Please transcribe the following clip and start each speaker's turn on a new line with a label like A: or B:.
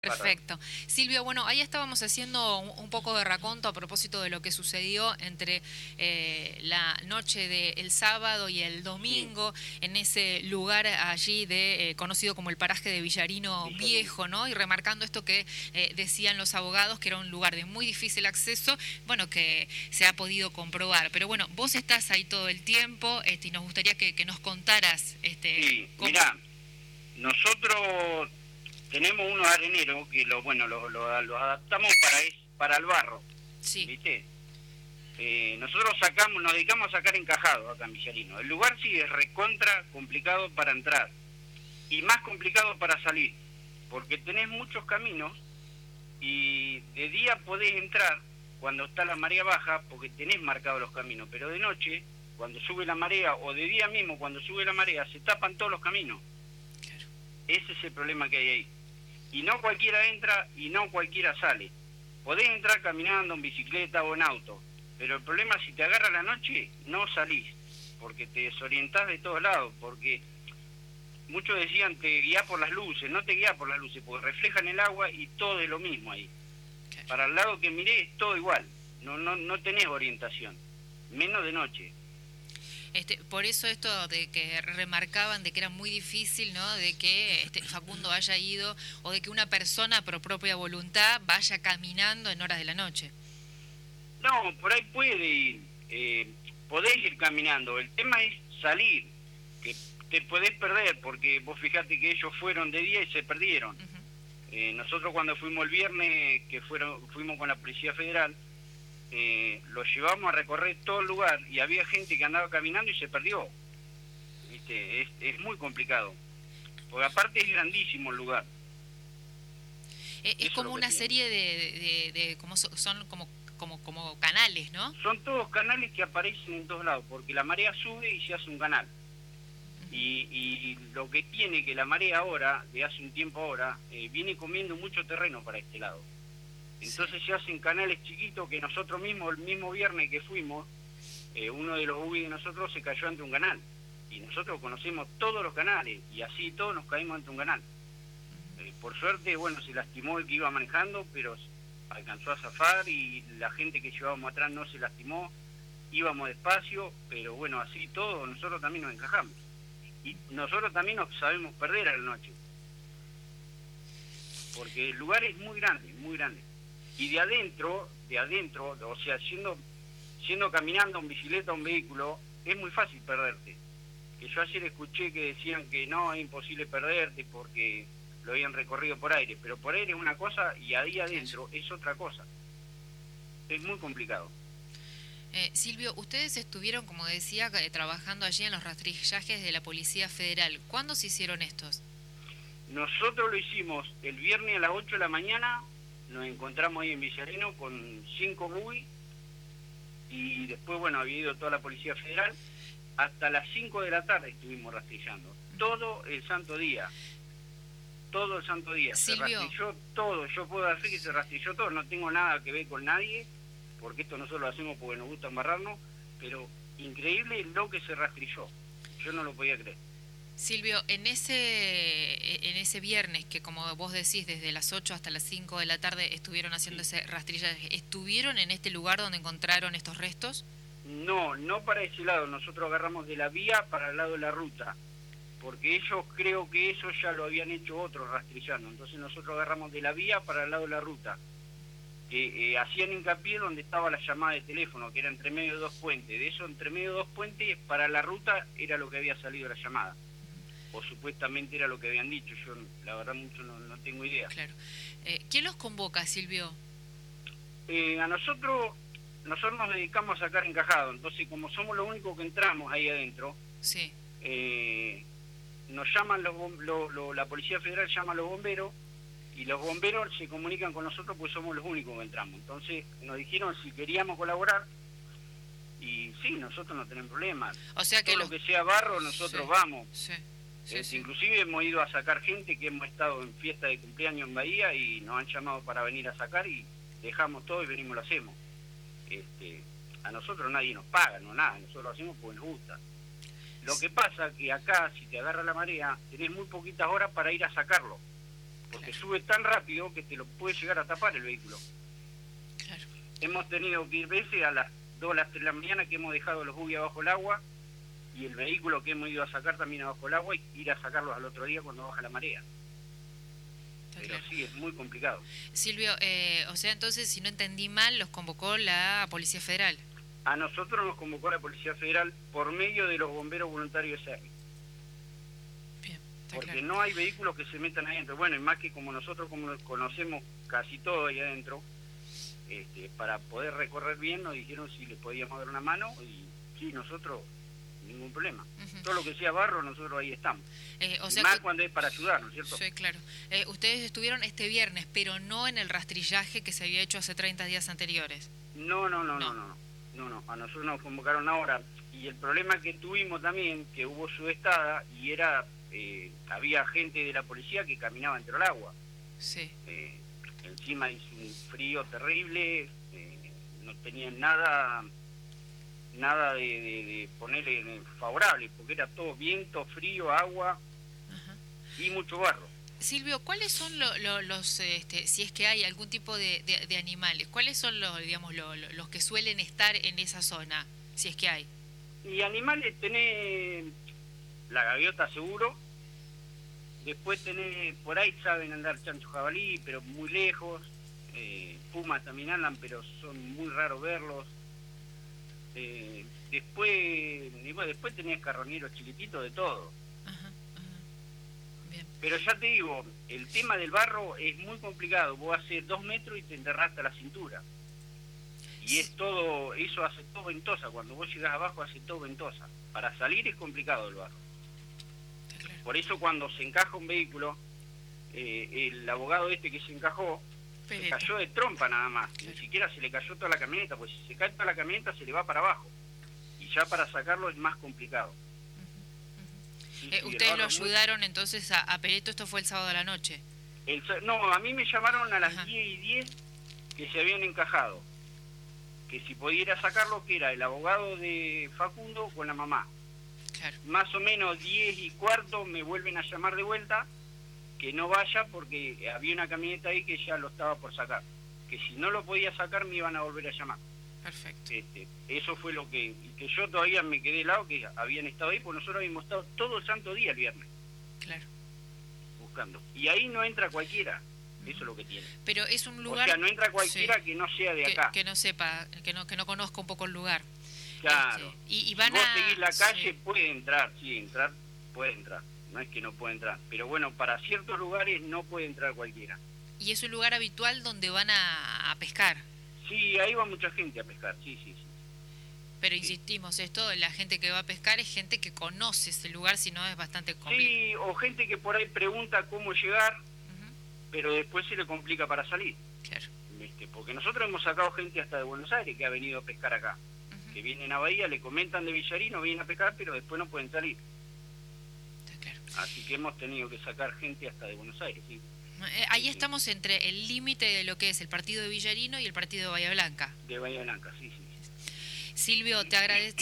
A: Bárbaro.
B: Perfecto. Silvio, bueno, ahí estábamos haciendo un poco de raconto a propósito de lo que sucedió entre la noche del sábado y el
A: Sí,
B: domingo en ese lugar allí conocido como el paraje de Villarino
A: Villarino.
B: Viejo, ¿no? Y remarcando esto que decían los abogados, que era un lugar de muy difícil acceso, bueno, que se ha podido comprobar. Pero bueno, vos estás ahí todo el tiempo, y nos gustaría que nos contaras,
A: Sí,
B: cómo...
A: mirá, nosotros tenemos unos areneros que los adaptamos para el barro,
B: Sí,
A: ¿viste? Nosotros sacamos, nos dedicamos a sacar encajados acá en Villarino. El lugar sí es recontra complicado para entrar y más complicado para salir, porque tenés muchos caminos y de día podés entrar cuando está la marea baja porque tenés marcados los caminos, pero de noche, cuando sube la marea o de día mismo cuando sube la marea, se tapan todos los caminos.
B: claro.
A: Ese es el problema que hay ahí. Y no cualquiera entra y no cualquiera sale. Podés entrar caminando, en bicicleta o en auto, pero el problema es si te agarra la noche, no salís, porque te desorientás de todos lados, porque muchos decían te guías por las luces, no te guías por las luces, porque reflejan el agua y todo es lo mismo ahí.
B: Claro.
A: Para el lado que miré es todo igual, no tenés orientación, menos de noche.
B: Por eso esto de que remarcaban de que era muy difícil, ¿no? De que Facundo haya ido o de que una persona por propia voluntad vaya caminando en horas de la noche.
A: No, por ahí puede ir, podés ir caminando, el tema es salir, que te podés perder, porque vos fijate que ellos fueron de día y se perdieron.
B: Ujú.
A: Nosotros cuando fuimos el viernes, fuimos con la Policía Federal, los llevamos a recorrer todo el lugar y había gente que andaba caminando y se perdió. ¿Viste? Es muy complicado, porque aparte es grandísimo el lugar,
B: Es
A: eso es
B: como
A: lo que
B: una
A: tiene.
B: serie de como son como canales, ¿no?
A: Son todos canales que aparecen en todos lados, porque la marea sube y se hace un canal. Y lo que tiene que la marea ahora, de hace un tiempo ahora, viene comiendo mucho terreno para este lado.
B: Sí.
A: Entonces se hacen canales chiquitos que nosotros mismos, el mismo viernes que fuimos, uno de los UBI de nosotros se cayó ante un canal. Y nosotros conocemos todos los canales, y así todos nos caímos ante un canal. Por suerte, bueno, se lastimó el que iba manejando, pero alcanzó a zafar y la gente que llevábamos atrás no se lastimó, íbamos despacio, pero bueno, así todo, nosotros también nos encajamos. Y nosotros también nos sabemos perder a la noche, porque el lugar es muy grande, muy grande. Y de adentro, o sea, siendo caminando en bicicleta o un vehículo, es muy fácil perderte. Que yo ayer escuché que decían que no, es imposible perderte porque lo habían recorrido por aire, pero por aire es una cosa y ahí
B: Claro.
A: adentro es otra cosa. Es muy complicado.
B: Silvio, ustedes estuvieron, como decía, trabajando allí en los rastrillajes de la Policía Federal. ¿Cuándo se hicieron estos?
A: Nosotros lo hicimos el viernes a las 8 de la mañana, nos encontramos ahí en Villarino con 5 MUI y después, bueno, había ido toda la Policía Federal. Hasta las 5 de la tarde estuvimos rastrillando. Todo el santo día. Todo el santo día. Se
B: Silvio,
A: rastrilló todo. Yo puedo decir que se rastrilló todo. No tengo nada que ver con nadie, porque esto nosotros lo hacemos porque nos gusta embarrarnos, pero increíble lo que se rastrilló. Yo no lo podía creer.
B: Silvio, en ese viernes que como vos decís, desde las 8 hasta las 5 de la tarde estuvieron haciendo
A: Sí.
B: ese rastrillaje, ¿estuvieron en este lugar donde encontraron estos restos?
A: No, no para ese lado. Nosotros agarramos de la vía para el lado de la ruta, porque ellos creo que eso ya lo habían hecho otros rastrillando. Entonces nosotros agarramos de la vía para el lado de la ruta, que hacían hincapié donde estaba la llamada de teléfono, que era entre medio de dos puentes. De eso, entre medio de dos puentes, para la ruta era lo que había salido la llamada, o supuestamente era lo que habían dicho. Yo la verdad mucho no tengo idea.
B: Claro. ¿Quién los convoca, Silvio?
A: A nosotros nos dedicamos a sacar encajado, entonces como somos los únicos que entramos ahí adentro,
B: Sí.
A: nos llaman la Policía Federal llama a los bomberos y los bomberos se comunican con nosotros porque somos los únicos que entramos. Entonces nos dijeron si queríamos colaborar y sí, nosotros no tenemos problema.
B: O sea que
A: Todo lo que sea barro nosotros
B: Sí,
A: vamos.
B: sí, sí, sí.
A: Inclusive hemos ido a sacar gente que hemos estado en fiesta de cumpleaños en Bahía y nos han llamado para venir a sacar y dejamos todo y venimos y lo hacemos. A nosotros nadie nos paga, no nada, nosotros lo hacemos porque nos gusta. Lo que pasa que acá, si te agarra la marea, tenés muy poquitas horas para ir a sacarlo. porque sube tan rápido que te lo puede llegar a tapar el vehículo.
B: Claro.
A: Hemos tenido que ir veces a las 2 o las 3 de la mañana que hemos dejado los buggy abajo el agua, y el vehículo que hemos ido a sacar también abajo el agua, y ir a sacarlos al otro día cuando baja la marea. Pero
B: claro.
A: sí, es muy complicado.
B: Silvio, o sea, entonces, si no entendí mal, los convocó la Policía Federal.
A: A nosotros nos convocó la Policía Federal por medio de los bomberos voluntarios de Cerri.
B: Bien,
A: Porque
B: claro.
A: no hay vehículos que se metan ahí adentro. Bueno, y más que como nosotros como conocemos casi todo ahí adentro, para poder recorrer bien nos dijeron si les podíamos dar una mano, y sí, nosotros, ningún problema. Todo lo que sea barro, nosotros ahí estamos.
B: O
A: Y
B: sea
A: más
B: que,
A: cuando es para ayudar, ¿no es cierto?
B: sí, claro. Ustedes estuvieron este viernes, pero no en el rastrillaje que se había hecho hace 30 días anteriores.
A: No, a nosotros nos convocaron ahora, y el problema que tuvimos también, que hubo sudestada, y era, había gente de la policía que caminaba entre el agua.
B: Sí.
A: Encima hizo un frío terrible, no tenían nada de ponerle favorable, porque era todo viento, frío, agua.
B: Ajá.
A: Y mucho barro.
B: Silvio, ¿cuáles son los, si es que hay algún tipo de animales, cuáles son los que suelen estar en esa zona, si es que hay?
A: Y animales tenés la gaviota seguro, después tenés, por ahí saben andar chancho jabalí, pero muy lejos, pumas también andan, pero son muy raros verlos. Después tenés carroñeros chiquititos de todo.
B: Ajá. Bien.
A: Pero ya te digo, el tema del barro es muy complicado. Vos haces 2 metros y te enterrás hasta la cintura. Y es todo, eso hace todo ventosa. Cuando vos llegás abajo hace todo ventosa. Para salir es complicado el barro.
B: Claro.
A: Por eso cuando se encaja un vehículo, el abogado que se encajó, se cayó de trompa nada más. Claro. Ni siquiera se le cayó toda la camioneta, pues si se cae toda la camioneta se le va para abajo. Y ya para sacarlo es más complicado. Sí,
B: ¿Ustedes lo ayudaron entonces a Pereto? Esto fue el sábado a la noche.
A: No, a mí me llamaron a las
B: Ajá.
A: 10:10 que se habían encajado. Que si pudiera sacarlo, que era el abogado de Facundo con la mamá.
B: Claro.
A: Más o menos 10:15 me vuelven a llamar de vuelta, que no vaya porque había una camioneta ahí que ya lo estaba por sacar. Que si no lo podía sacar me iban a volver a llamar.
B: Perfecto.
A: Eso fue lo que yo todavía me quedé helado, que habían estado ahí, porque nosotros habíamos estado todo el santo día el viernes.
B: Claro.
A: Buscando. Y ahí no entra cualquiera, eso es lo que tiene.
B: Pero es un lugar...
A: O sea, no entra cualquiera, sí, que no sea de acá.
B: Que no sepa, que no conozca un poco el lugar.
A: Claro.
B: Y van
A: si vos seguís la calle,
B: sí,
A: puede entrar, puede entrar. No es que no puede entrar. Pero bueno, para ciertos lugares no puede entrar cualquiera.
B: ¿Y es un lugar habitual donde van a pescar?
A: Sí, ahí va mucha gente a pescar, sí.
B: Pero insistimos, la gente que va a pescar es gente que conoce ese lugar, si no es bastante complicado.
A: Sí, o gente que por ahí pregunta cómo llegar, pero después se le complica para salir.
B: Claro.
A: Porque nosotros hemos sacado gente hasta de Buenos Aires que ha venido a pescar acá. Que vienen a Bahía, le comentan de Villarino, vienen a pescar, pero después no pueden salir.
B: Está claro.
A: Así que hemos tenido que sacar gente hasta de Buenos Aires, sí.
B: Ahí estamos entre el límite de lo que es el partido de Villarino y el partido de Bahía Blanca.
A: De Bahía Blanca, sí.
B: Silvio, te agradezco.